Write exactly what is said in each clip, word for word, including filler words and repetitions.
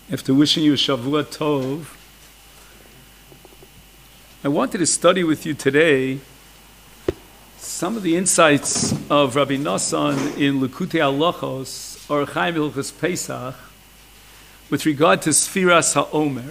After wishing you a Shavua Tov, I wanted to study with you today some of the insights of Rabbi Nosson in Likutei Halachos, or Chaim Hilchos Pesach, with regard to Sfiras HaOmer.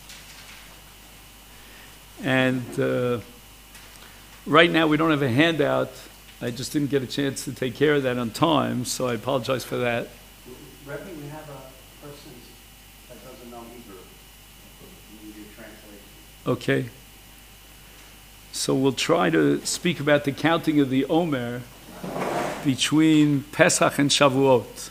And uh, right now we don't have a handout. I just didn't get a chance to take care of that on time, so I apologize for that. Rabbi, we have a person that doesn't know Hebrew. We need a translation. Okay. So we'll try to speak about the counting of the Omer between Pesach and Shavuot.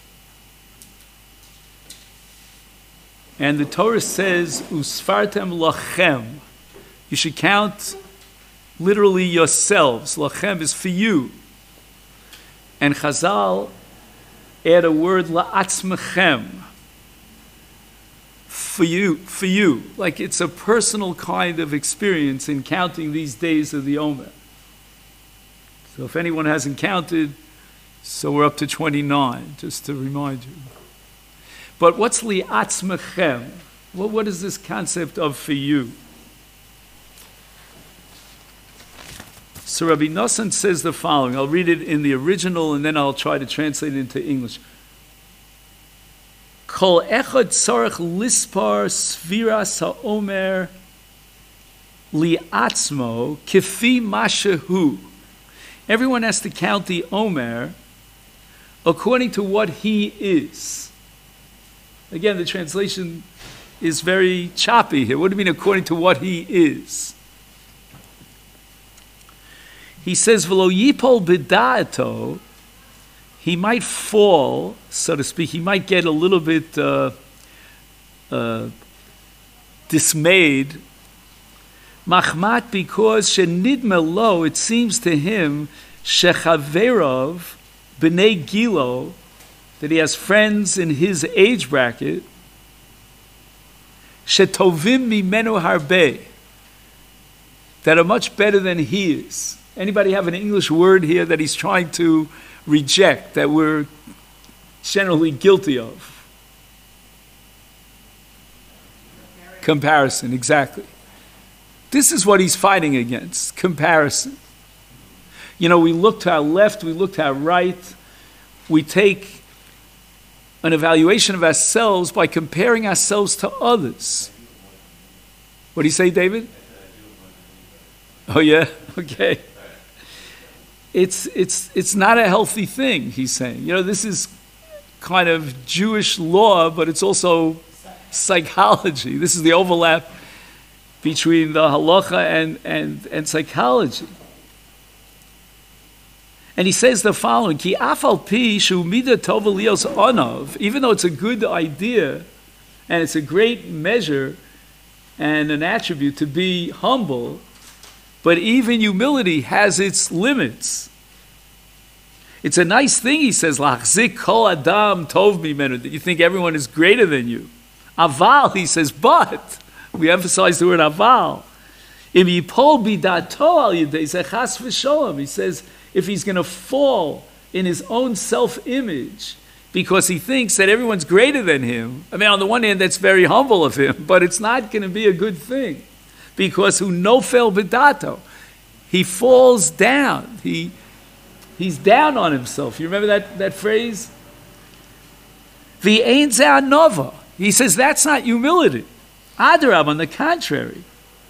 And the Torah says, Usfartem lachem. You should count literally yourselves. Lachem is for you. And Chazal add a word la'atzmechem. For you, for you. Like it's a personal kind of experience in counting these days of the Omer. So if anyone hasn't counted, so we're up to twenty-nine, just to remind you. But what's li'atzmechem? Well, what is this concept of for you? So Rabbi Nosson says the following. I'll read it in the original and then I'll try to translate it into English. Kol echad tzarech lispar sfiras ha'omer li'atzmo kifi mashehu. Everyone has to count the Omer according to what he is. Again, the translation is very choppy here. What do you mean according to what he is? He says, "V'lo yipol b'da'ato," he might fall, so to speak. He might get a little bit uh, uh, dismayed. Machmat, because shenidme lo, it seems to him, shechaverov b'nei gilo, that he has friends in his age bracket, shetovim mimenu harbe, that are much better than he is. Anybody have an English word here that he's trying to reject, that we're generally guilty of? Comparison. Comparison, exactly. This is what he's fighting against, comparison. You know, we look to our left, we look to our right, we take an evaluation of ourselves by comparing ourselves to others. What do you say, David? Oh yeah? Okay. It's it's it's not a healthy thing, he's saying. You know, this is kind of Jewish law, but it's also psychology. This is the overlap between the halacha and, and, and psychology. And he says the following, Ki afal pi shu mida tova lios onov, even though it's a good idea and it's a great measure and an attribute to be humble, but even humility has its limits. It's a nice thing, he says, Lachzik kol adam tov mimenu, that you think everyone is greater than you. Aval, he says, but, we emphasize the word aval. Im yipol bidato al yedei zechas v'sholem, he says, if he's going to fall in his own self-image because he thinks that everyone's greater than him, I mean, on the one hand, that's very humble of him, but it's not going to be a good thing. Because who nofel bedato, he falls down. He he's down on himself. You remember that, that phrase? V'ein zeh nova. He says that's not humility. Adarab, on the contrary.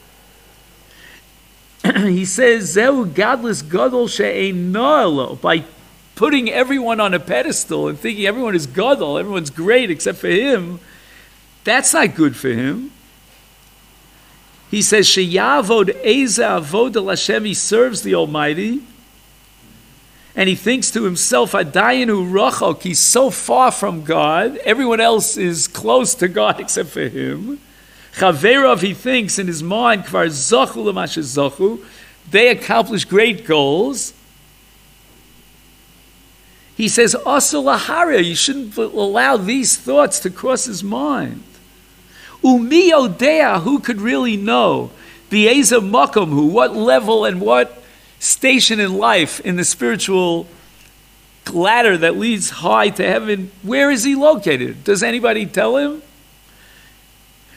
He says zehu gadlus gadol she'ein noelo, by putting everyone on a pedestal and thinking everyone is gadol, everyone's great except for him. That's not good for him. He says, Sheyavod eza avod el Hashem, he serves the Almighty, and he thinks to himself, Adayinu rachok, he's so far from God, everyone else is close to God except for him. Chaverov, he thinks in his mind, Kvar zochu l'mashe zochu, they accomplish great goals. He says, Asa laharia, you shouldn't allow these thoughts to cross his mind. Umi odea, who could really know? B'eza makom, who, what level and what station in life, in the spiritual ladder that leads high to heaven, where is he located? Does anybody tell him?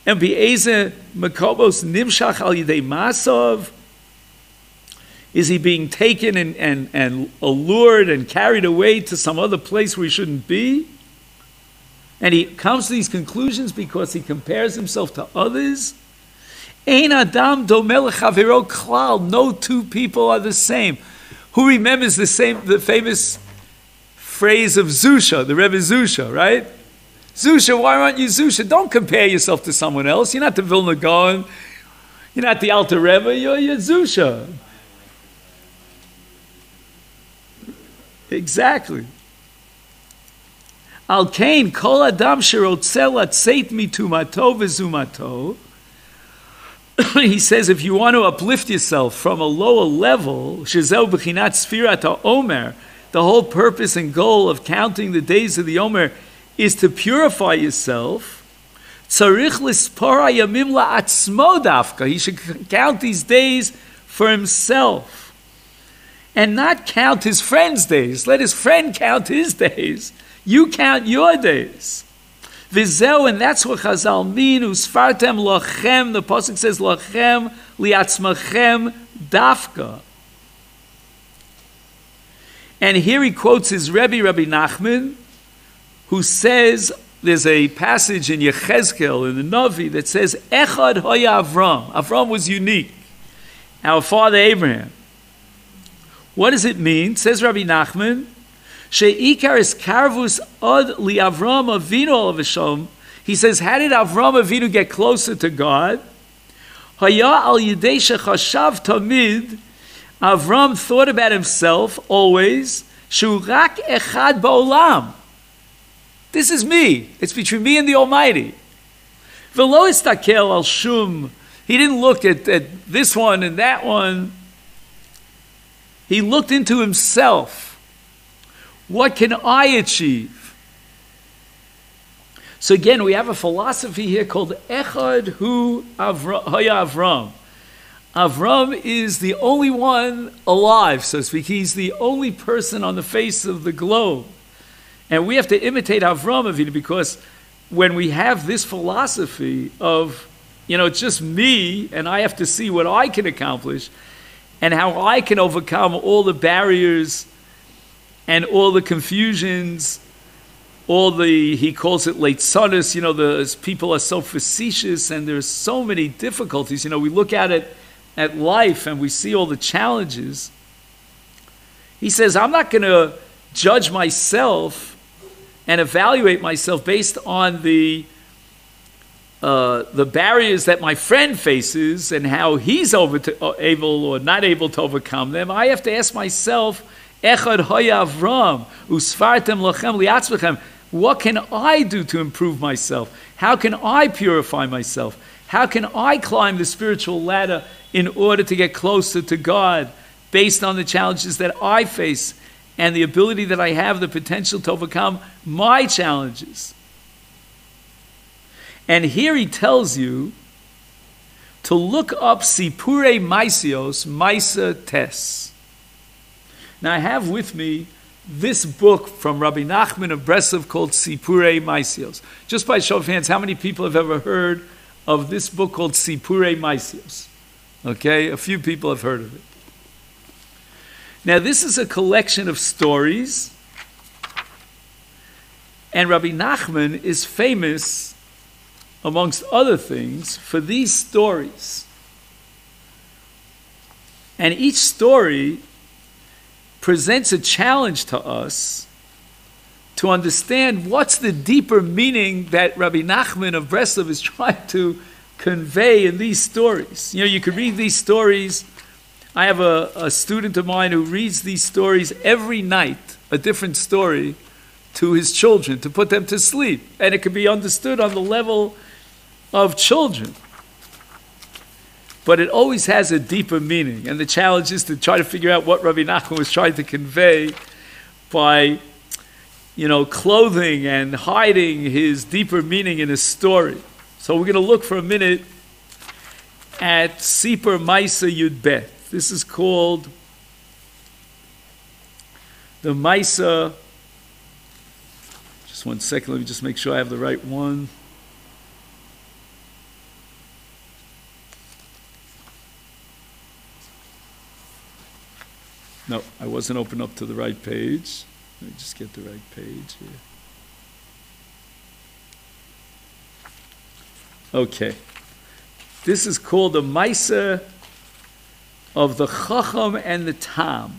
And be'eze makobos nimshach al yidei masov. Is he being taken and, and, and allured and carried away to some other place where he shouldn't be? And he comes to these conclusions because he compares himself to others. Ein adam domeh lechavero klal. No two people are the same. Who remembers the same, the famous phrase of Zusha, the Rebbe Zusha, right? Zusha, why aren't you Zusha? Don't compare yourself to someone else. You're not the Vilna Gaon. You're not the Alter Rebbe. You're, you're Zusha. Exactly. Al kain kol adam sherotzel latzeit mitumato v'zumato. He says, if you want to uplift yourself from a lower level, shezeu b'chinat sfirat ha'omer, the whole purpose and goal of counting the days of the Omer is to purify yourself. Tzarich lispor hayamim la'atzmo dafka. He should count these days for himself. And not count his friend's days. Let his friend count his days. You count your days. V'zeu, and that's what Chazal mean. Usfartem lochem. The pasuk says lochem liatzmachem dafka. And here he quotes his Rebbe, Rabbi Nachman, who says, there's a passage in Yechezkel, in the Navi, that says, Echad hoya Avram. Avram was unique. Our father Abraham. What does it mean? Says Rabbi Nachman, She'ikar is karvus od li Avram Avinu olav v'shalom. He says, how did Avram Avinu get closer to God? Haya al yidei shechashav tamid. Avram thought about himself always. Shu rak echad ba'olam. This is me. It's between me and the Almighty. V'lo istakel al shum. He didn't look at, at this one and that one. He looked into himself. What can I achieve? So again, we have a philosophy here called Echad Hu Haya Avram. Avram is the only one alive, so to speak. He's the only person on the face of the globe. And we have to imitate Avram Avinu, because when we have this philosophy of, you know, it's just me and I have to see what I can accomplish and how I can overcome all the barriers and all the confusions, all the, he calls it late sonus, you know, the people are so facetious and there's so many difficulties. You know, we look at it at life and we see all the challenges. He says, I'm not going to judge myself and evaluate myself based on the uh, the barriers that my friend faces and how he's over to, uh, able or not able to overcome them. I have to ask myself, Echad hoya Avram, usfartem lochem liatzmechem. What can I do to improve myself? How can I purify myself? How can I climb the spiritual ladder in order to get closer to God based on the challenges that I face and the ability that I have, the potential to overcome my challenges? And here he tells you to look up Sipurei Maisios, Maisa Tes. Now I have with me this book from Rabbi Nachman of Breslov called Sipurei Maisios. Just by show of hands, how many people have ever heard of this book called Sipurei Maisios? Okay, a few people have heard of it. Now this is a collection of stories, and Rabbi Nachman is famous, amongst other things, for these stories. And each story presents a challenge to us to understand what's the deeper meaning that Rabbi Nachman of Breslov is trying to convey in these stories. You know, you could read these stories. I have a, a student of mine who reads these stories every night, a different story, to his children, to put them to sleep. And it can be understood on the level of children. But it always has a deeper meaning. And the challenge is to try to figure out what Rabbi Nachman was trying to convey by, you know, clothing and hiding his deeper meaning in a story. So we're going to look for a minute at Sipur Maisa Yud Bet. This is called the Maisa. Just one second, let me just make sure I have the right one. No, I wasn't open up to the right page. Let me just get the right page here. Okay. This is called the Maisa of the Chacham and the Tam.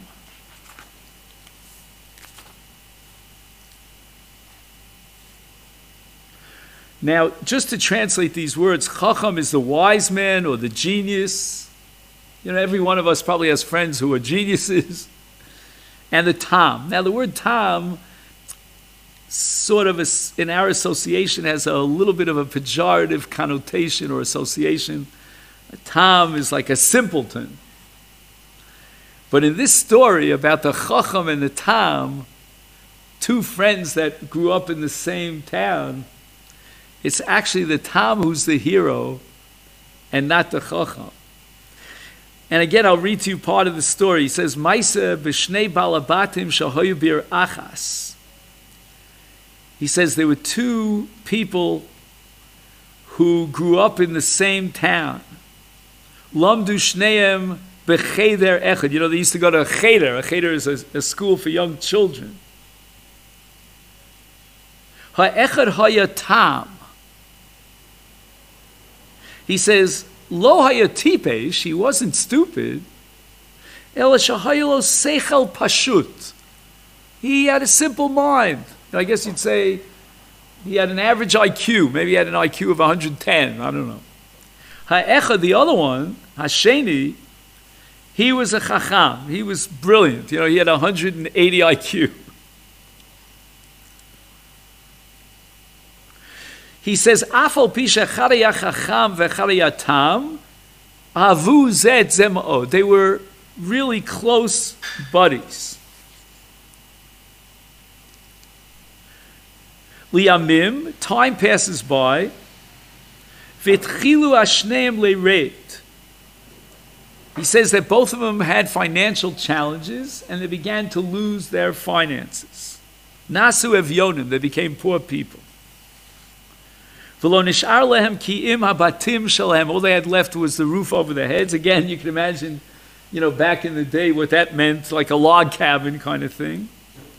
Now, just to translate these words, Chacham is the wise man or the genius. You know, every one of us probably has friends who are geniuses. And the Tam. Now, the word Tam, sort of a, in our association, has a little bit of a pejorative connotation or association. A Tam is like a simpleton. But in this story about the Chacham and the Tam, two friends that grew up in the same town, it's actually the Tam who's the hero and not the Chacham. And again, I'll read to you part of the story. He says, Maisa b'shnei balabatim shahoyu bir achas. He says there were two people who grew up in the same town. Lamdu shneim b'cheder echad. You know, they used to go to a cheder. A cheder is a, a school for young children. Ha'echad haya tam. He says, Lo haya tipesh, he wasn't stupid. Ela shahaylo seichel pashut. He had a simple mind. I guess you'd say he had an average I Q. Maybe he had an I Q of one hundred ten. I don't know. Ha'echad, the other one, Hasheni, he was a chacham. He was brilliant. You know, he had one hundred eighty I Q. He says, Afal pisha charaya chacham vecharaya tam, avu zet zema'od. They were really close buddies. Liyamim, time passes by, v'tchilu ashneim le'reit. He says that both of them had financial challenges and they began to lose their finances. Nasu evyonim, they became poor people. All they had left was the roof over their heads. Again, you can imagine, you know, back in the day what that meant, like a log cabin kind of thing.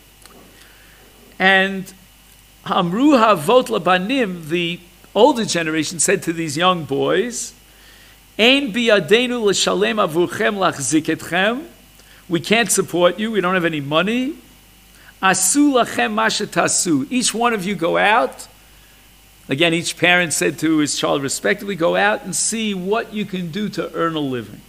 And Amru Havot Labanim, the older generation, said to these young boys, Ein biyadenu l'shalem avurchem lachzik etchem. We can't support you. We don't have any money. Asu lachem masha tasu. Each one of you go out. Again, each parent said to his child respectively, go out and see what you can do to earn a living.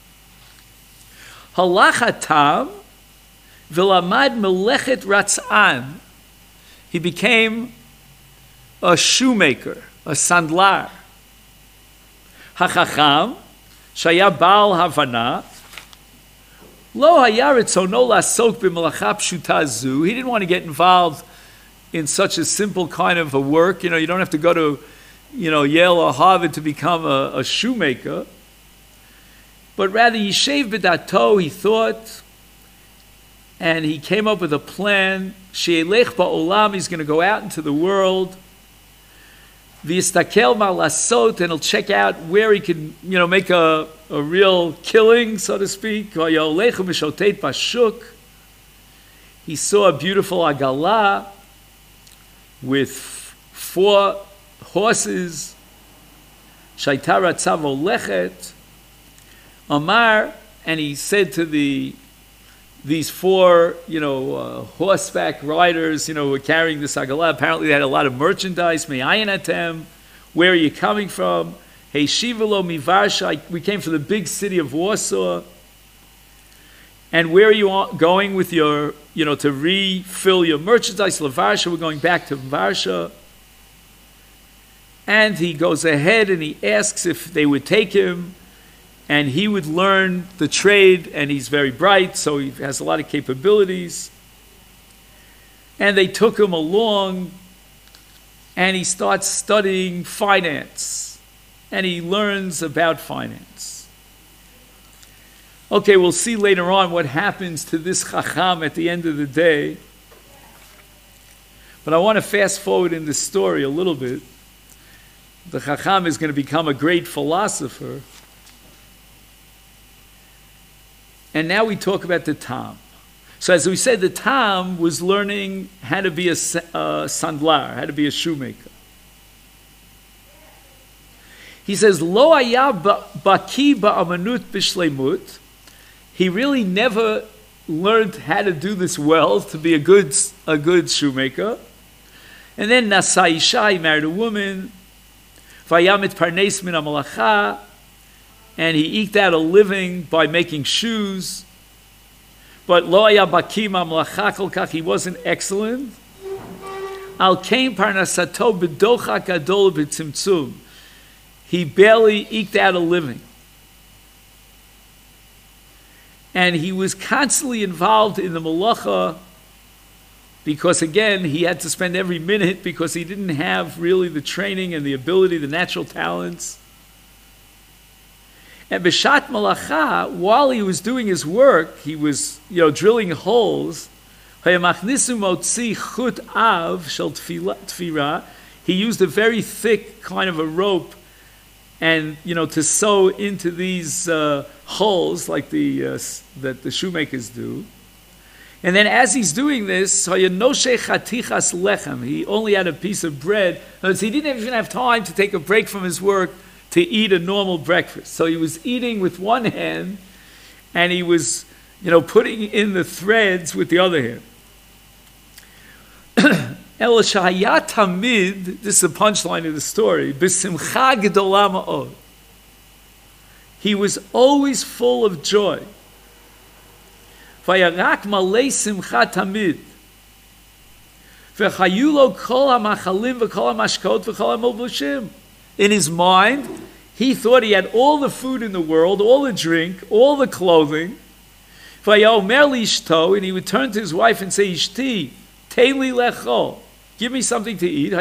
Halachatam v'lamad melechet ratzan. He became a shoemaker, a sandlar. Hachacham shaya baal havana lo haya ritzono lasok b'melacha pshuta zu. He didn't want to get involved in such a simple kind of a work. You know, you don't have to go to, you know, Yale or Harvard to become a, a shoemaker. But rather, Yishev b'dato, he thought, and he came up with a plan. She'elech ba'olam, he's going to go out into the world. V'yistakel ma'lasot, and he'll check out where he can, you know, make a, a real killing, so to speak. V'yolech u'mishotet bashuk. He saw a beautiful agala with four horses. Shaitara tzavo lechet. Amar, and he said to the these four, you know, uh, horseback riders, you know, who were carrying this agala. Apparently, they had a lot of merchandise. Me'ayin atem, where are you coming from? Hey shivalo mi Varsha. We came from the big city of Warsaw. And where are you going with your, you know, to refill your merchandise? Lavarsha, we're going back to Varsha. And he goes ahead and he asks if they would take him, and he would learn the trade, and he's very bright, so he has a lot of capabilities. And they took him along, and he starts studying finance, and he learns about finance. Okay, we'll see later on what happens to this chacham at the end of the day. But I want to fast forward in this story a little bit. The chacham is going to become a great philosopher. And now we talk about the tam. So as we said, the tam was learning how to be a uh, sandlar, how to be a shoemaker. He says, Lo haya baki ba'amanut b'shleimut. He really never learned how to do this well, to be a good, a good shoemaker. And then nasa isha, he married a woman. Vayamit parnes min hamalacha. And he eked out a living by making shoes. But lo haya baki b'hamalacha kol kach, he wasn't excellent. Al kein parnasato b'docha gadol b'tzimtzum. He barely eked out a living. And he was constantly involved in the malacha because, again, he had to spend every minute because he didn't have really the training and the ability, the natural talents. And b'shat malacha, while he was doing his work, he was, you know, drilling holes. Hayamachnisu motzi chut av shel tfira. He used a very thick kind of a rope, and you know, to sew into these uh, holes like the uh, that the shoemakers do. And then, as he's doing this, he only had a piece of bread. Because he didn't even have time to take a break from his work to eat a normal breakfast. So he was eating with one hand, and he was, you know, putting in the threads with the other hand. El shahaya tamid, this is the punchline of the story, b'simcha gedola ma'od. He was always full of joy. Vayarak malei simcha tamid. V'chayu lo kol ha'machalim v'kol ha'mashkot v'kol ha'molbushim. In his mind, he thought he had all the food in the world, all the drink, all the clothing. Vayomer lishto, and he would turn to his wife and say, Ishti, teili lechol. Give me something to eat.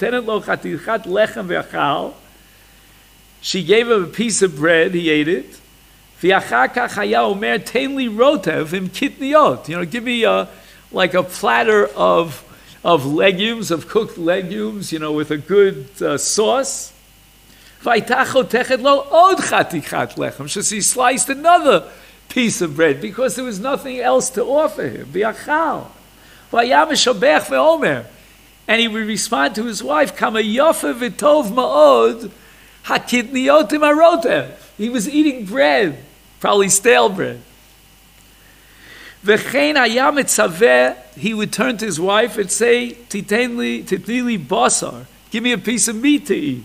She gave him a piece of bread. He ate it. You know, give me a, like a platter of of legumes, of cooked legumes, you know, with a good uh, sauce. So she sliced another piece of bread because there was nothing else to offer him. And he would respond to his wife, Kama yofa v'tov ma'od hakidniyotim arotev. He was eating bread, probably stale bread. V'chein hayam etzaveh, he would turn to his wife and say, Titenli, titnili basar, give me a piece of meat to eat.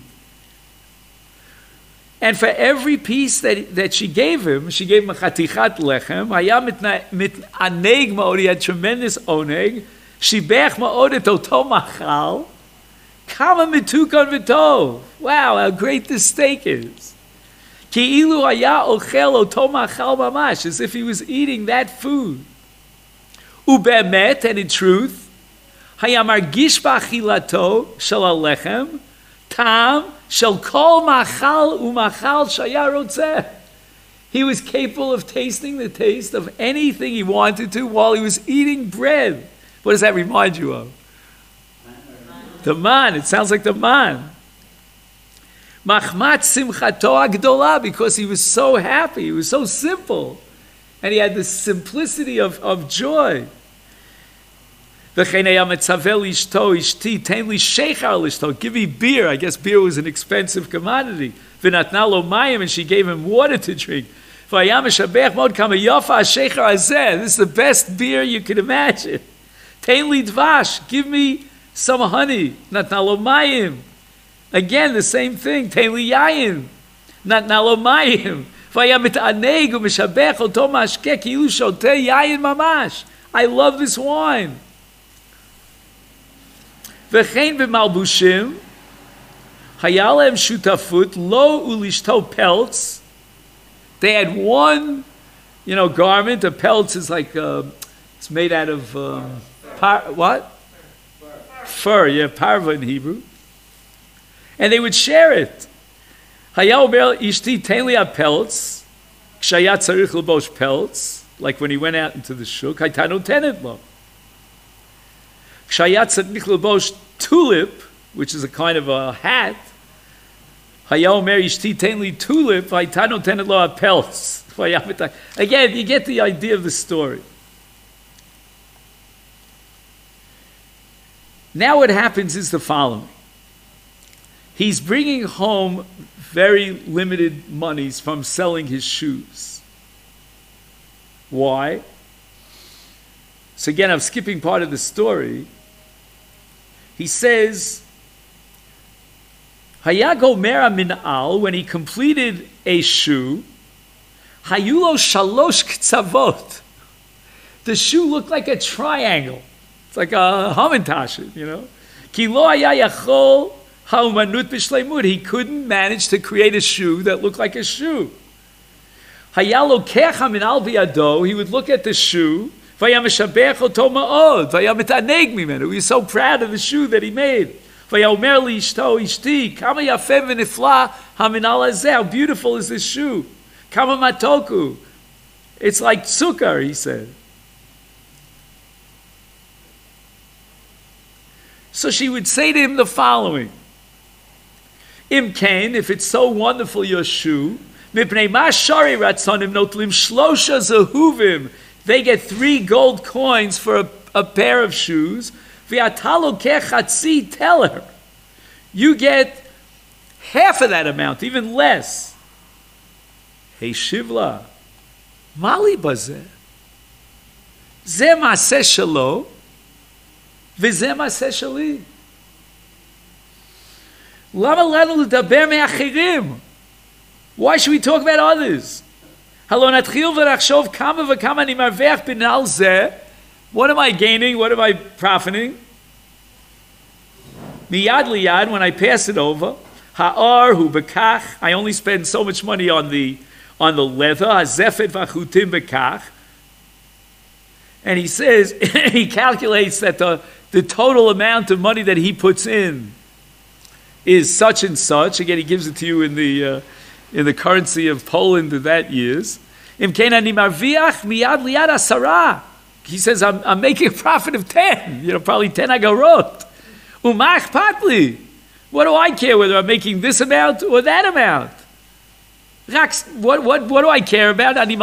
And for every piece that, that she gave him, she gave him a chatichat lechem, hayam mit aneg ma'od, he had tremendous oneg, Shibech ma'od et oto machal, kama mitukon v'tov. Wow, how great this steak is. Ki ilu haya ochel oto machal mamash, as if he was eating that food. Ubemet, and in truth, haya margish b'achilato shel alechem, tam shel kol machal umachal shaya rotzeh. He was capable of tasting the taste of anything he wanted to while he was eating bread. What does that remind you of? The man. It sounds like the man. Machmat simchato agdola, because he was so happy. He was so simple. And he had this simplicity of, of joy. Give me beer. I guess beer was an expensive commodity. And she gave him water to drink. This is the best beer you can imagine. Tein li dvash, give me some honey. Natna lo mayim. Again, the same thing. Tein li yayin. Natna lo mayim. Vaya mit'aneg u'mishabech oto mashke ki'ilu shoteh yayin mamash. I love this wine. V'chein b'malbushim hayalem shutafut lo ulishto pelts. They had one, you know, garment. A pelts is like uh, it's made out of. Um, Par, what? Fur. Fur, yeah, parva in Hebrew. And they would share it. Hayal ber ishti tein li pelts, kshayat tzarich lebosh pelts, like when he went out into the shuk, haytanu tenet lo. Kshayat tzarich lebosh tulip, which is a kind of a hat, hayal mer ishti tein li tulip, haytanu tenet lo pelts. Again, you get the idea of the story. Now what happens is the following. He's bringing home very limited monies from selling his shoes. Why? So again, I'm skipping part of the story. He says, Hayago mera min al, when he completed a shoe, hayulo shalosh ktsavot. The shoe looked like a triangle. It's like a hamantashet, you know. Ki lo haya yachol ha'umanut b'shleimut. He couldn't manage to create a shoe that looked like a shoe. Hayalo kecha min al biyado. He would look at the shoe. Vayam meshabech oto ma'od. Vayam mitaneg mimenu. He was so proud of the shoe that he made. Vayomer li ishto ishti. Kama yafeh v'nifla hamin al hazeh. How beautiful is this shoe? Kama matoku. It's like sukkar, he said. So she would say to him the following. Im kain, if it's so wonderful your shoe, mipnei ma shari ratzonim notlim shlosha zehuvim. They get three gold coins for a, a pair of shoes. V'atalo kechatzi teller. You get half of that amount, even less. Hey Shivla, mali bazeh. Ze maaseh shelo, v'ze maaseh sheli. Lama lanu l'daber me'achirim. Why should we talk about others? What am I gaining? What am I profiting? Miyad liyad, when I pass it over. Ha'ar hu bekach. I only spend so much money on the on the leather. Hazefet v'chutim bekach. And he says, he calculates that the, the total amount of money that he puts in is such and such. Again, he gives it to you in the uh, in the currency of Poland of that years. He says, I'm, I'm making a profit of ten, you know, probably ten agarot. Umach patli. What do I care whether I'm making this amount or that amount? What, what, what do I care about? And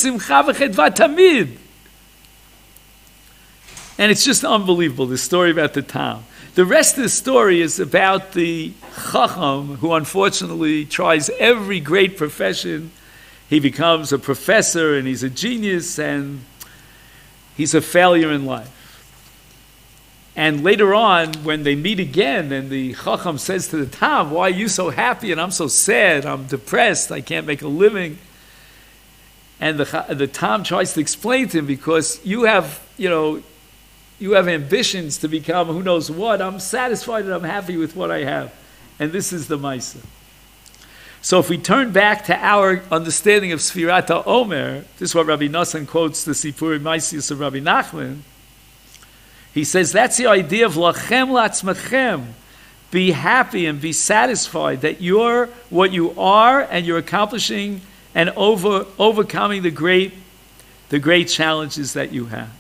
it's just unbelievable, the story about the town. The rest of the story is about the Chacham, who unfortunately tries every great profession. He becomes a professor and he's a genius and he's a failure in life. And later on, when they meet again and the Chacham says to the Tam, why are you so happy and I'm so sad, I'm depressed, I can't make a living. And the, the Tam tries to explain to him, because you have, you know, you have ambitions to become who knows what. I'm satisfied and I'm happy with what I have. And this is the Maisa. So if we turn back to our understanding of Sfirat HaOmer, this is what Rabbi Nosson quotes the Sipurei Maisius of Rabbi Nachman. He says that's the idea of Lachem Latzmechem. Be happy and be satisfied that you're what you are and you're accomplishing and over, overcoming the great, the great challenges that you have.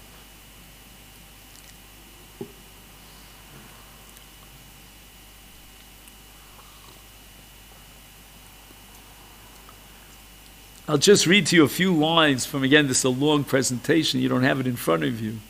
I'll just read to you a few lines from, again, this is a long presentation. You don't have it in front of you.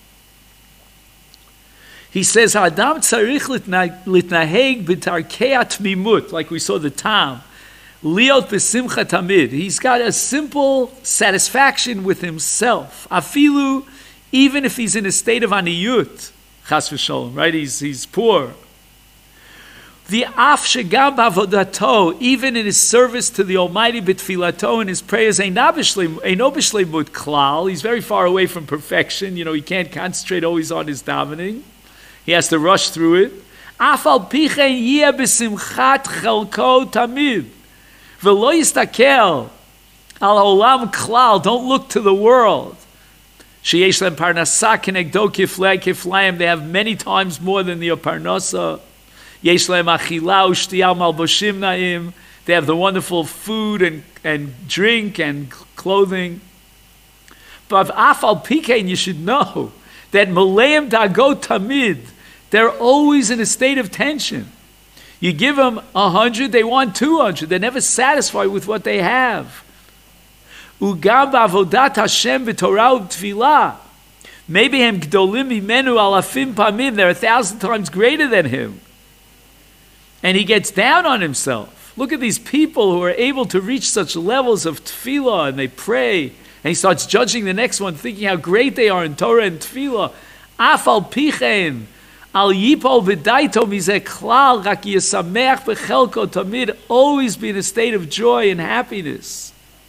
He says, Adam tzarich litnaheg b'tarkei atmimut, like we saw the Tam, liot b'simcha tamid. He's got a simple satisfaction with himself. Afilu, even if he's in a state of aniyut, chas v'sholom, right? He's, he's poor. The af shegam b'avodato, even in his service to the Almighty, b'tfilato, in his prayers, eino b'shleimut klal. He's very far away from perfection. You know, he can't concentrate always on his davening. He has to rush through it. Af al pichen yeh b'simchat chelko tamid, v'lo yistakel al olam klal. Don't look to the world. Sheyesh lem parnasa kenegdo kiflei kiflayim. They have many times more than the parnasa. Yesh lem achila u'shtiyah malboshim na'im. They have the wonderful food and, and drink and clothing. But af al pichen, you should know that maleim dagot tamid, they're always in a state of tension. You give them a hundred, they want two hundred. They're never satisfied with what they have. Ugam ba'avodat Hashem b'torah u'tfilah. Maybe him gdolim mimenu alafim pamim. They're a thousand times greater than him. And he gets down on himself. Look at these people who are able to reach such levels of tefillah, and they pray. And he starts judging the next one, thinking how great they are in Torah and tefillah. Afal pichen. Al yipol v'daito mizeh klal rak yisameach b'chelko tamid. Always be in a state of joy and happiness.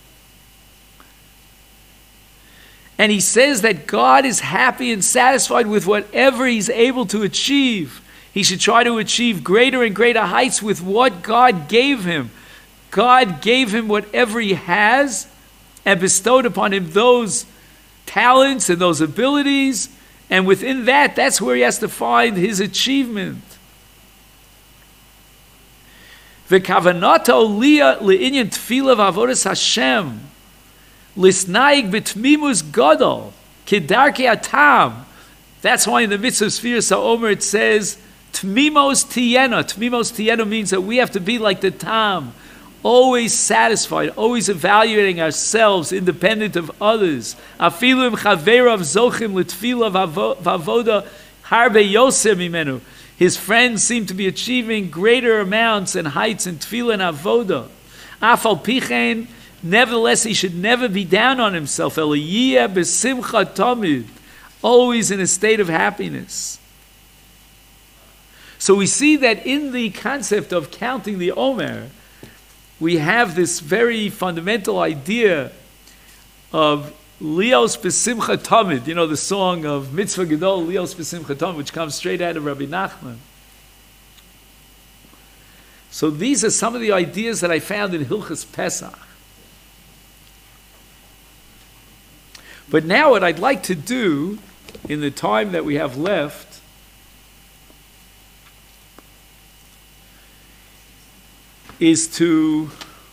And he says that God is happy and satisfied with whatever he's able to achieve. He should try to achieve greater and greater heights with what God gave him. God gave him whatever he has and bestowed upon him those talents and those abilities. And within that, that's where he has to find his achievement. V'kavanato liya le'inyan tefillah v'avodas Hashem lisnaig b'tmimus gadol kedarkei atam. That's why in the mitzvah of Sfiras HaOmer it says tmimos tiyena. Tmimos tiyena means that we have to be like the tam, always satisfied, always evaluating ourselves, independent of others. Afilu im chaverav zochim l'tfila v'avoda harbe yosem imenu. His friends seem to be achieving greater amounts and heights in tefillah and avoda. Afal pichen, nevertheless, he should never be down on himself. Eliyeh b'simcha tamid, always in a state of happiness. So we see that in the concept of counting the Omer, we have this very fundamental idea of Lios B'Simcha Tamid. You know the song of Mitzvah Gedol, Lios B'Simcha Tamid, which comes straight out of Rabbi Nachman. So these are some of the ideas that I found in Hilchas Pesach. But now what I'd like to do, in the time that we have left, is to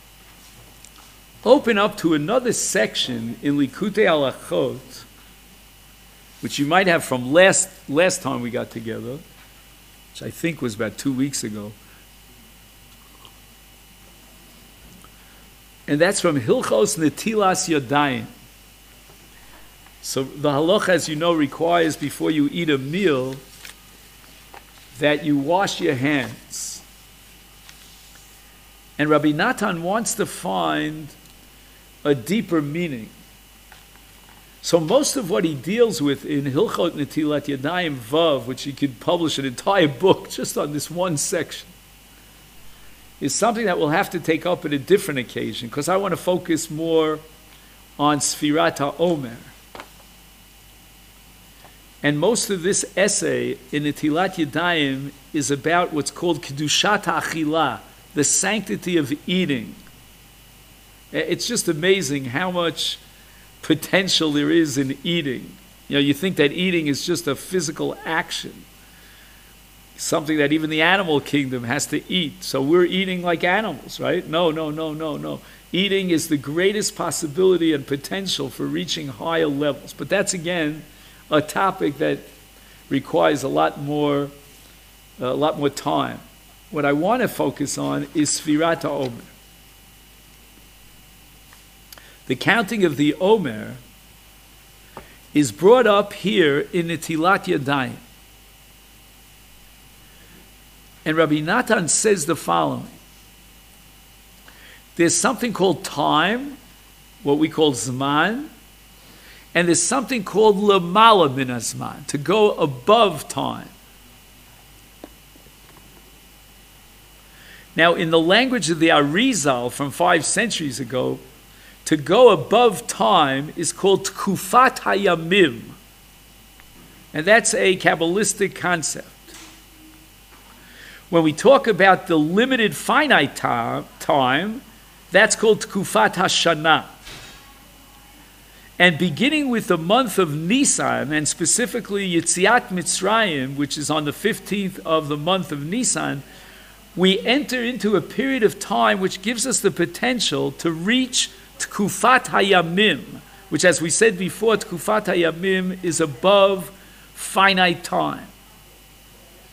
open up to another section in Likutei Halachot, which you might have from last last time we got together, which I think was about two weeks ago. And that's from Hilchos Netilas Yadayim. So the halacha, as you know, requires before you eat a meal that you wash your hands. And Rabbi Natan wants to find a deeper meaning. So most of what he deals with in Hilchot Netilat Yadayim Vav, which he could publish an entire book just on this one section, is something that we'll have to take up at a different occasion, because I want to focus more on Sfirat HaOmer. And most of this essay in Netilat Yadayim is about what's called Kedushat HaAchilah, the sanctity of eating. It's just amazing how much potential there is in eating. You know, you think that eating is just a physical action, something that even the animal kingdom has to eat. So we're eating like animals, right? No, no, no, no, no. Eating is the greatest possibility and potential for reaching higher levels. But that's, again, a topic that requires a lot more, a lot more time. What I want to focus on is Sfirat HaOmer. The counting of the Omer is brought up here in Netilat Yadayim. And Rabbi Natan says the following. There's something called time, what we call Zman, and there's something called Lamala Min HaZman, to go above time. Now, in the language of the Arizal from five centuries ago, to go above time is called Tkufat Hayamim. And that's a Kabbalistic concept. When we talk about the limited finite time, that's called Tkufat Hashanah. And beginning with the month of Nisan, and specifically Yetziat Mitzrayim, which is on the fifteenth of the month of Nisan, we enter into a period of time which gives us the potential to reach Tkufat Hayamim, which, as we said before, Tkufat Hayamim is above finite time.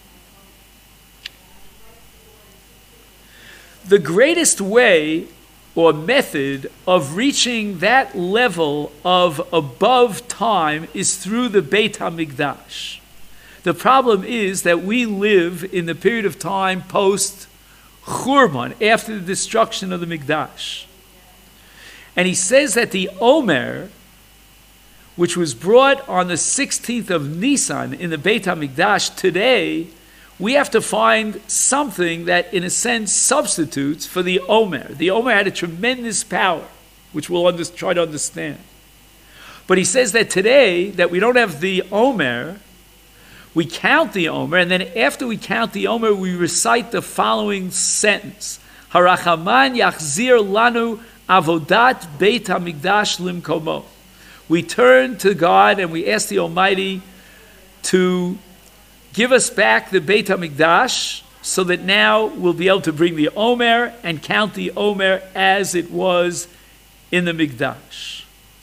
The greatest way, or method of reaching that level of above time is through the Beit HaMikdash. The problem is that we live in the period of time post Churban, after the destruction of the Mikdash. And he says that the Omer, which was brought on the sixteenth of Nisan in the Beit HaMikdash, today we have to find something that in a sense substitutes for the Omer. The Omer had a tremendous power, which we'll under, try to understand. But he says that today, that we don't have the Omer, we count the Omer, and then after we count the Omer, we recite the following sentence. Harachaman yachzir lanu avodat Beit HaMikdash limkomo. We turn to God and we ask the Almighty to give us back the Beit HaMikdash so that now we'll be able to bring the Omer and count the Omer as it was in the Mikdash.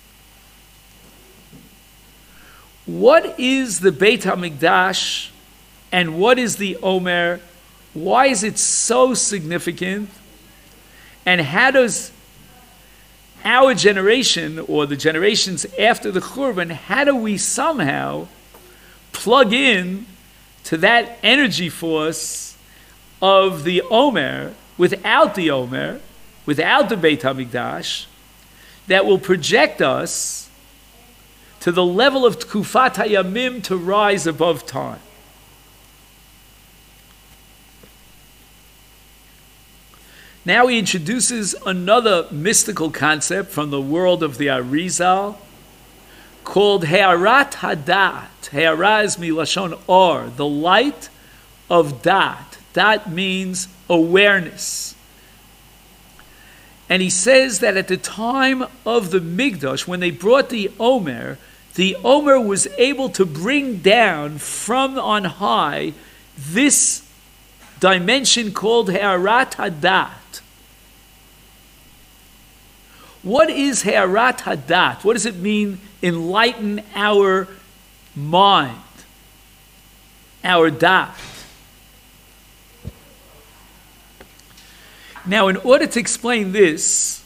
What is the Beit HaMikdash and what is the Omer? Why is it so significant? And how does our generation, or the generations after the Churban, how do we somehow plug in to that energy force of the Omer, without the Omer, without the Beit HaMikdash, that will project us to the level of Tkufat HaYamim to rise above time? Now he introduces another mystical concept from the world of the Arizal called He'arat Hadat. He'ara is milashon or, the light of Dat. Dat means awareness. And he says that at the time of the Mikdash, when they brought the Omer, the Omer was able to bring down from on high this dimension called He'arat Hadat. What is He'arat Hadat? What does it mean, enlighten our mind, our Dat? Now, in order to explain this,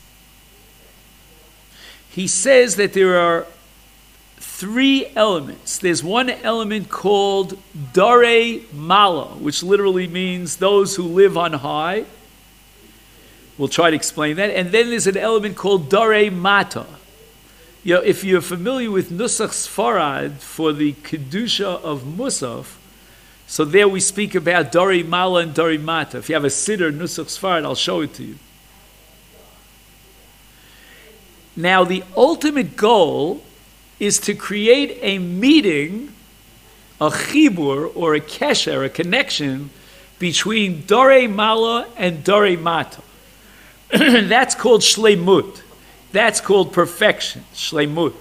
he says that there are three elements. There's one element called Darei Mala, which literally means those who live on high. We'll try to explain that. And then there's an element called Darei Mata. You know, if you're familiar with Nusach Sfarad for the Kedusha of Musaf, so there we speak about Darei Mala and Darei Mata. If you have a Siddur Nusach Sfarad, I'll show it to you. Now, the ultimate goal is to create a meeting, a chibur, or a kesher, a connection between Darei Mala and Darei Mata. That's called shleimut. That's called perfection, shleimut.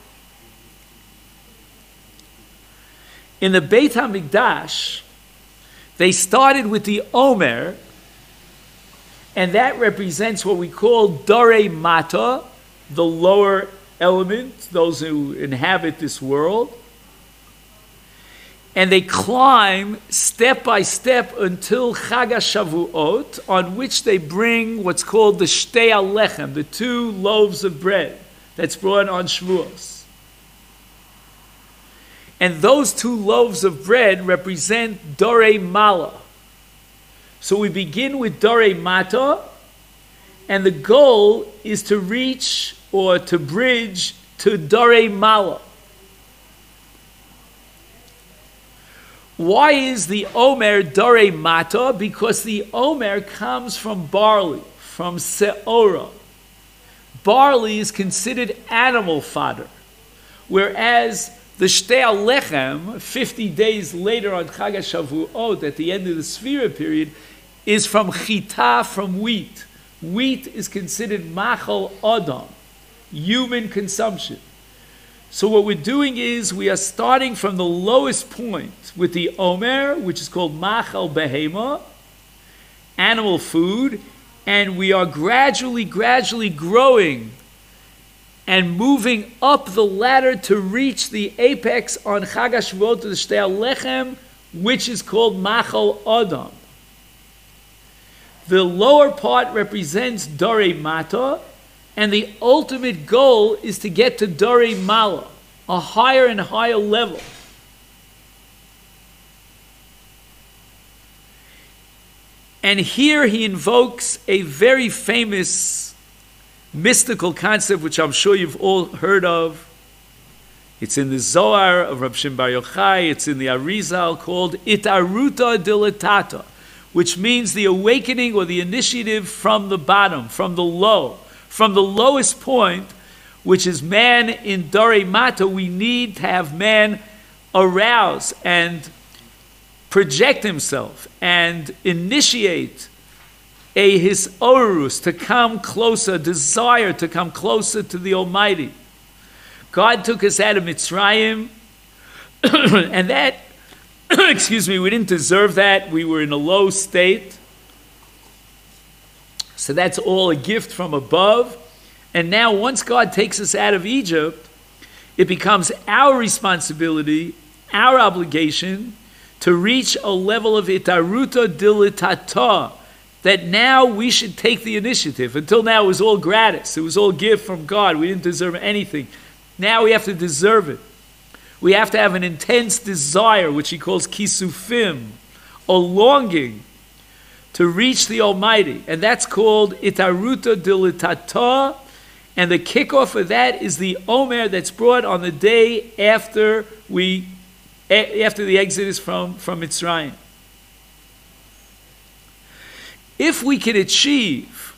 In the Beit HaMikdash, they started with the Omer, and that represents what we call Darei Mata, the lower element, those who inhabit this world. And they climb step by step until Chag HaShavuot, on which they bring what's called the Shtei HaLechem, the two loaves of bread that's brought on Shavuos. And those two loaves of bread represent Darei Mala. So we begin with Darei Mata, and the goal is to reach or to bridge to Darei Mala. Why is the Omer Darei Mata? Because the Omer comes from barley, from Se'ora. Barley is considered animal fodder, whereas the Shtei HaLechem, fifty days later on Chag HaShavuot, at the end of the Sfira period, is from Chita, from wheat. Wheat is considered Machal Adam, human consumption. So what we're doing is we are starting from the lowest point with the Omer, which is called Machal Behema, animal food, and we are gradually, gradually growing and moving up the ladder to reach the apex on Chag HaShavuot, the Shtei HaLechem, which is called Machal Adam. The lower part represents Dore Mata, and the ultimate goal is to get to Dore Mala, a higher and higher level. And here he invokes a very famous mystical concept, which I'm sure you've all heard of. It's in the Zohar of Rav Shimon Bar Yochai, it's in the Arizal, called Itaruta Dilatata, which means the awakening or the initiative from the bottom, from the low, from the lowest point, which is man in Dore Mata. We need to have man arouse and project himself and initiate a his orus, to come closer, desire to come closer to the Almighty. God took us out of Mitzrayim, and that, excuse me, we didn't deserve that. We were in a low state. So that's all a gift from above. And now once God takes us out of Egypt, it becomes our responsibility, our obligation, to reach a level of itaruta dilitata, that now we should take the initiative. Until now it was all gratis. It was all gift from God. We didn't deserve anything. Now we have to deserve it. We have to have an intense desire, which he calls kisufim, a longing to reach the Almighty. And that's called itaruta dilitata. And the kickoff of that is the Omer that's brought on the day after we, after the exodus from, from Mitzrayim. If we can achieve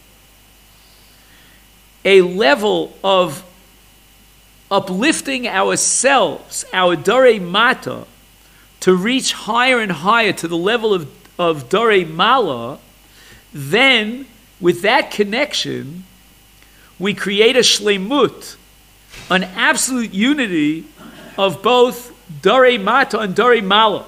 a level of uplifting ourselves, our Dore Mata, to reach higher and higher to the level of, of Dore Mala, then with that connection, we create a shlemut, an absolute unity of both Dore Mata and Dore Mala.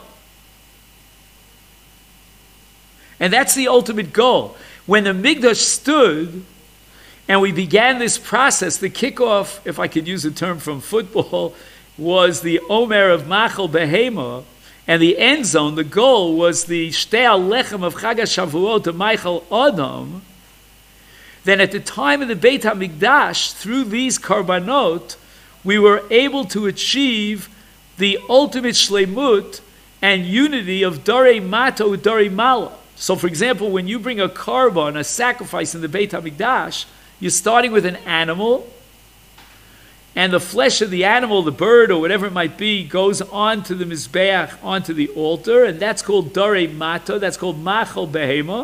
And that's the ultimate goal. When the Mikdash stood, and we began this process, the kickoff, if I could use a term from football, was the Omer of Machal Behema, and the end zone, the goal, was the Shtei Alechem of Chag HaShavuot to Michael Adam. Then at the time of the Beit HaMikdash, through these karbanot, we were able to achieve the ultimate shlemut and unity of Dore Mata with Dore Mala. So for example, when you bring a karban, a sacrifice in the Beit HaMikdash, you're starting with an animal, and the flesh of the animal, the bird or whatever it might be, goes onto the Mizbeach, onto the altar, and that's called Dore Mata, that's called Machal Behema.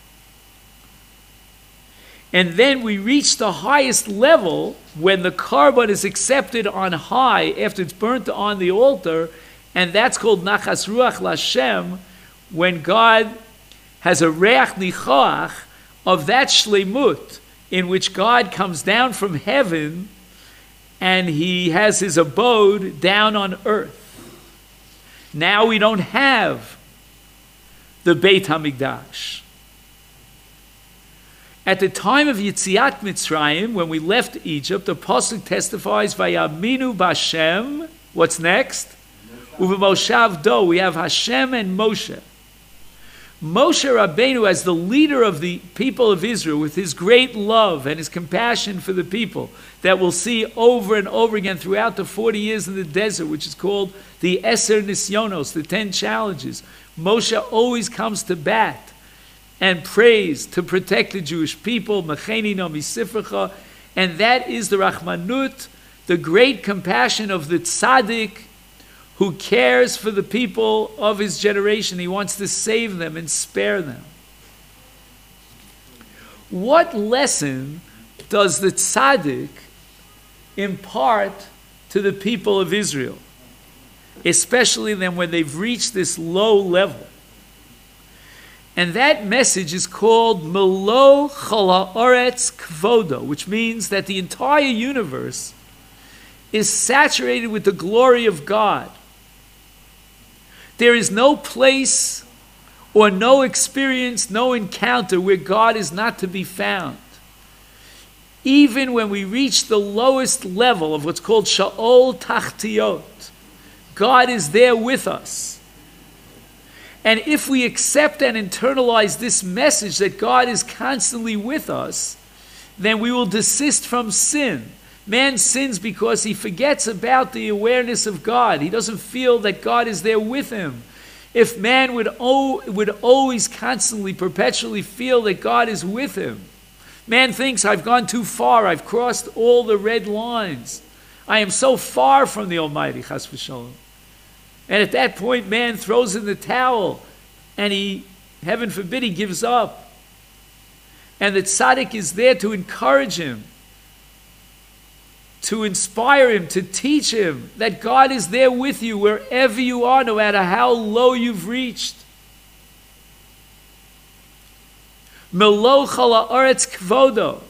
And then we reach the highest level when the karban is accepted on high after it's burnt on the altar, and that's called Nachas Ruach Lashem, when God has a reach nichach of that shlemut, in which God comes down from heaven and he has his abode down on earth. Now we don't have the Beit HaMikdash. At the time of Yetziat Mitzrayim, when we left Egypt, the Pasuk testifies, Vayaminu B'Hashem. What's next? Uv'moshav do. We have Hashem and Moshe. Moshe Rabbeinu, as the leader of the people of Israel, with his great love and his compassion for the people, that we'll see over and over again throughout the forty years in the desert, which is called the Eser Nisyonos, the ten challenges. Moshe always comes to bat and prays to protect the Jewish people, Mecheni no misifrecha, and that is the Rachmanut, the great compassion of the tzaddik, who cares for the people of his generation. He wants to save them and spare them. What lesson does the tzaddik impart to the people of Israel, especially then when they've reached this low level? And that message is called Melo Chol Haaretz Kvodo, which means that the entire universe is saturated with the glory of God. There is no place or no experience, no encounter where God is not to be found. Even when we reach the lowest level of what's called Sha'ol Tachtiyot, God is there with us. And if we accept and internalize this message that God is constantly with us, then we will desist from sin. Man sins because he forgets about the awareness of God. He doesn't feel that God is there with him. If man would, o- would always, constantly, perpetually feel that God is with him, man thinks, I've gone too far, I've crossed all the red lines. I am so far from the Almighty, chas v'sholom. And at that point, man throws in the towel, and he, heaven forbid, he gives up. And the tzaddik is there to encourage him, to inspire him, to teach him that God is there with you wherever you are, no matter how low you've reached. Meloch ha'aretz kvodo.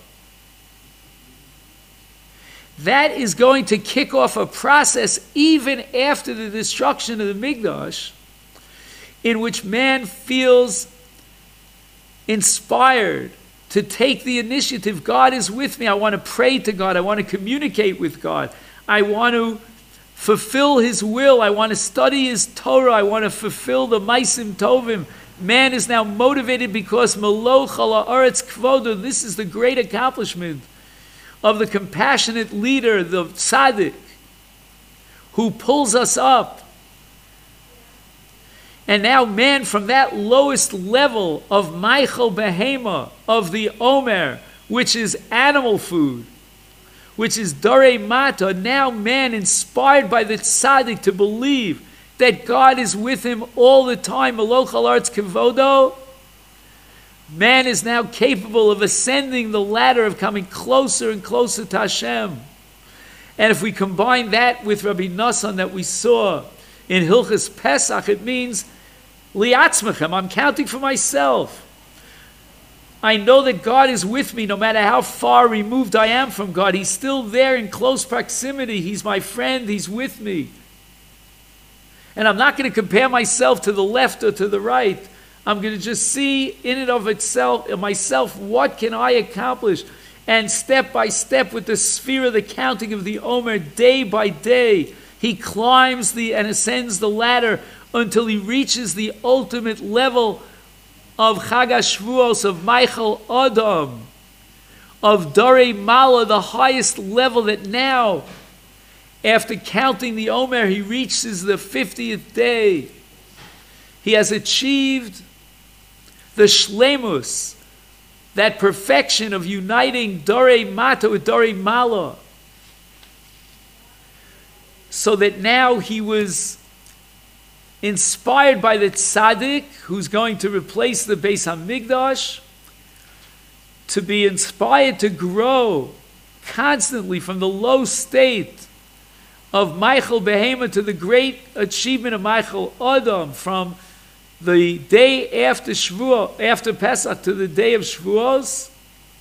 That is going to kick off a process even after the destruction of the Mikdash, in which man feels inspired to take the initiative. God is with me. I want to pray to God. I want to communicate with God. I want to fulfill His will. I want to study His Torah. I want to fulfill the Maisim Tovim. Man is now motivated because Meloch ha'aretz kvodo. This is the great accomplishment of the compassionate leader, the tzaddik, who pulls us up. And now man, from that lowest level of Maichel Behema, of the Omer, which is animal food, which is Darei Mata, now man, inspired by the tzaddik to believe that God is with him all the time, Meloch ha'aretz kvodo, man is now capable of ascending the ladder, of coming closer and closer to Hashem. And if we combine that with Rabbi Nassan that we saw in Hilchas Pesach, it means liatzmechem, I'm counting for myself. I know that God is with me no matter how far removed I am from God. He's still there in close proximity. He's my friend. He's with me. And I'm not going to compare myself to the left or to the right. I'm going to just see in and of itself, myself, what can I accomplish? And step by step, with the sphere of the counting of the Omer, day by day, he climbs the and ascends the ladder until he reaches the ultimate level of Chag HaShavuos, of Maichel Adam, of Darei Mala, the highest level that now, after counting the Omer, he reaches the fiftieth day. He has achieved the shlemus, that perfection of uniting Darei Mata with Darei Mala, so that now he was inspired by the tzaddik who's going to replace the Beis HaMikdash, to be inspired to grow constantly from the low state of Maichel Behema to the great achievement of Maichel Adam, from the day after Shavuot, after Pesach, to the day of Shavuos.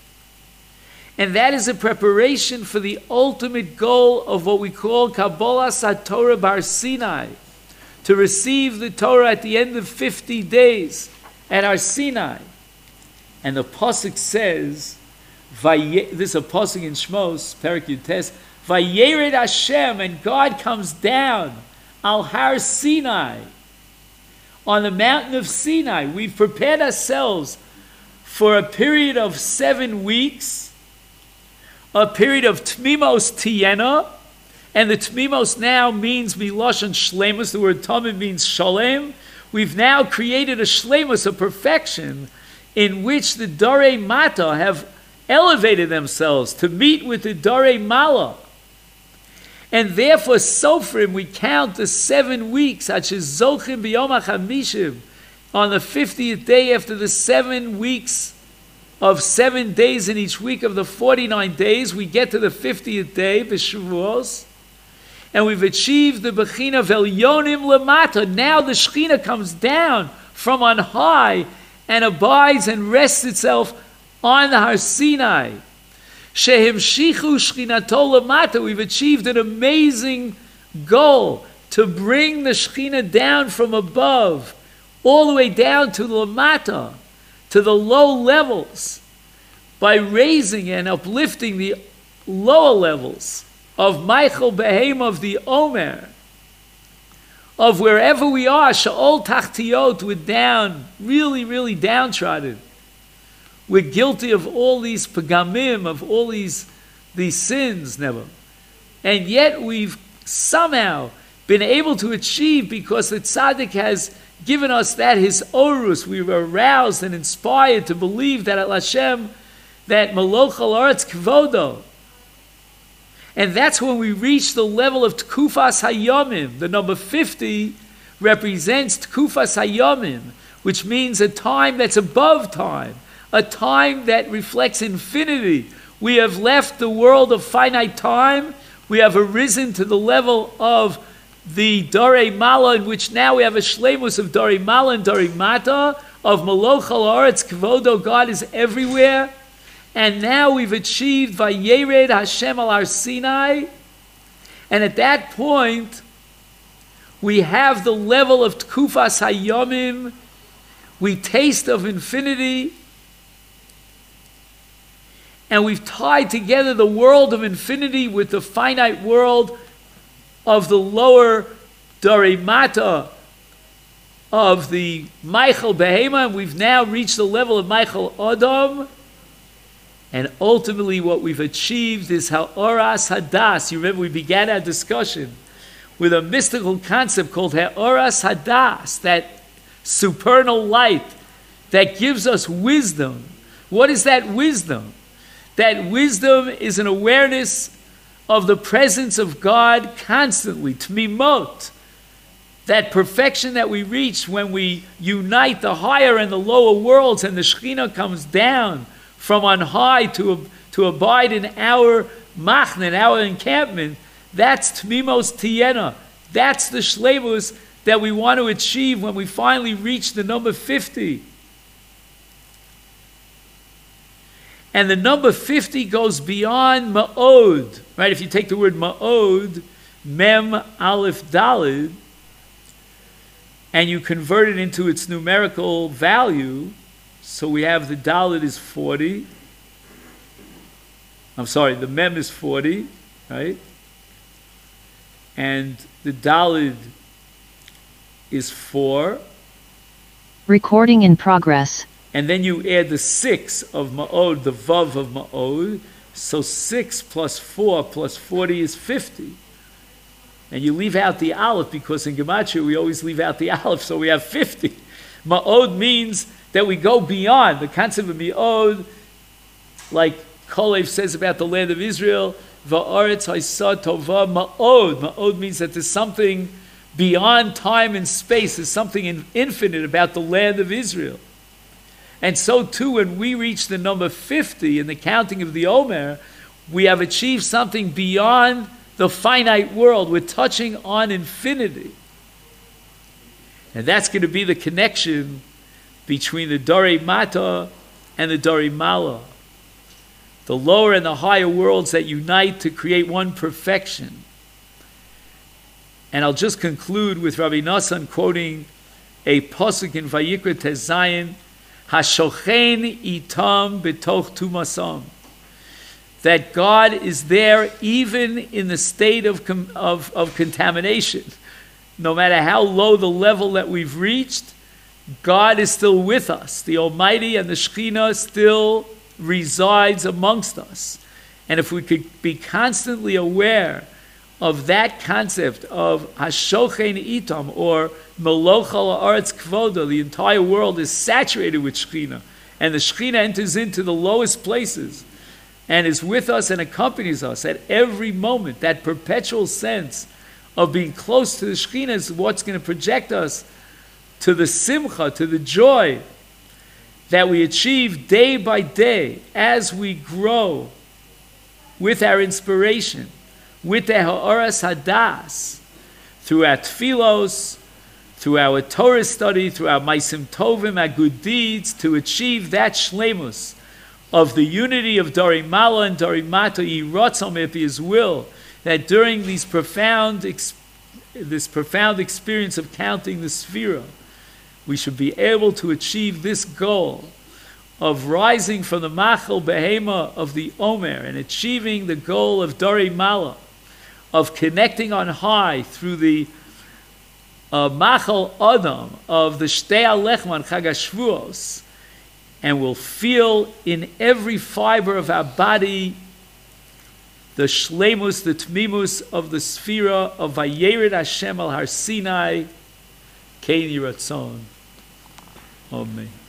And that is a preparation for the ultimate goal of what we call Kabbalah Satorah Bar Sinai, to receive the Torah at the end of fifty days at Har Sinai. And the pasuk says, Vaye, this is a pasuk in Shmos, Perek Yutes, Vayered Hashem, and God comes down al Har Sinai, on the mountain of Sinai. We've prepared ourselves for a period of seven weeks, a period of Tmimos Tiena, and the Tmimos now means Miloshan Shlemus, the word Tamim means Shalem. We've now created a Shlemus, a perfection, in which the Darei Mata have elevated themselves to meet with the Darei Mala. And therefore, Sofrim, we count the seven weeks, such as Zochim B'Yom HaChamishim, on the fiftieth day after the seven weeks of seven days in each week of the forty-nine days, we get to the fiftieth day, B'Shavuos, and we've achieved the Bechina Velyonim Lamata. Now the Shechina comes down from on high and abides and rests itself on the Har Sinai. Shehimshichu Shechinato Lamata. We've achieved an amazing goal to bring the Shechina down from above, all the way down to Lamata, to the low levels, by raising and uplifting the lower levels of Maichel Behema, of the Omer, of wherever we are, sha'ol tachtiyot, we're down, really, really downtrodden. We're guilty of all these pagamim, of all these, these sins, never. And yet we've somehow been able to achieve, because the tzaddik has given us that, his orus, we were aroused and inspired to believe that at Hashem, that Maloch al Aretz Kvodo. And that's when we reach the level of Tkufas Hayomim. The number fifty represents Tkufas Hayomim, which means a time that's above time, a time that reflects infinity. We have left the world of finite time. We have arisen to the level of the Dorei Mala, in which now we have a shleimus of Dorei Mala and Dorei Mata, of Maloch al Aretz Kvodo, God is everywhere. And now we've achieved Vayered Hashem al Har Sinai. And at that point, we have the level of Tkufas Hayomim. We taste of infinity. And we've tied together the world of infinity with the finite world of the lower Dorei Mata, of the Michael Behema, and we've now reached the level of Michael Adam. And ultimately what we've achieved is Ha'oras Hadas. You remember we began our discussion with a mystical concept called Ha'oras Hadas, that supernal light that gives us wisdom. What is that wisdom? That wisdom is an awareness of the presence of God constantly, Tmimot. That perfection that we reach when we unite the higher and the lower worlds, and the Shekhinah comes down from on high to, to abide in our machne, in our encampment. That's Tmimos Tiena. That's the shleimus that we want to achieve when we finally reach the number fifty. And the number fifty goes beyond Ma'od, right? If you take the word Ma'od, Mem Aleph Dalid, and you convert it into its numerical value, so we have the Dalid is forty. I'm sorry, the Mem is forty, right? And the Dalid is four. Recording in progress. And then you add the six of Ma'od, the Vav of Ma'od. So six plus four plus forty is fifty. And you leave out the Aleph, because in Gematria we always leave out the Aleph, so we have fifty. Ma'od means that we go beyond. The concept of Ma'od, like Kolev says about the land of Israel, Va'aretz Haisa Tova Ma'od. Ma'od means that there's something beyond time and space. There's something infinite about the land of Israel. And so too, when we reach the number fifty in the counting of the Omer, we have achieved something beyond the finite world. We're touching on infinity. And that's going to be the connection between the Dorei Mata and the Dorei Mala. The lower and the higher worlds that unite to create one perfection. And I'll just conclude with Rabbi Nassan quoting a pasuk in Vayikra Tezayin, Hashochen itam betoch tumasam. That God is there even in the state of, of, of contamination. No matter how low the level that we've reached, God is still with us. The Almighty and the Shekhinah still resides amongst us. And if we could be constantly aware of that concept of Hashochen itam, or Maloch al Aretz Kvodo, the entire world is saturated with Shekhinah, and the Shekhinah enters into the lowest places and is with us and accompanies us at every moment. That perpetual sense of being close to the Shekhinah is what's going to project us to the simcha, to the joy that we achieve day by day as we grow with our inspiration, with the Ha'oras Hadas, through our tfilos, through our Torah study, through our Maisim Tovim, our good deeds, to achieve that shleimus of the unity of Dorei Mala and Dorei Mata, Yiratzon if His will, that during these profound, this profound experience of counting the Sphira, we should be able to achieve this goal of rising from the Machal Behema of the Omer and achieving the goal of Dorei Mala, of connecting on high through the a machal adam of the shtei alechem Chag HaShavuos, and will feel in every fiber of our body the shlemus, the tmimus of the sphera of Vayered Hashem al Har Sinai, Kein Yiratzon. Amen.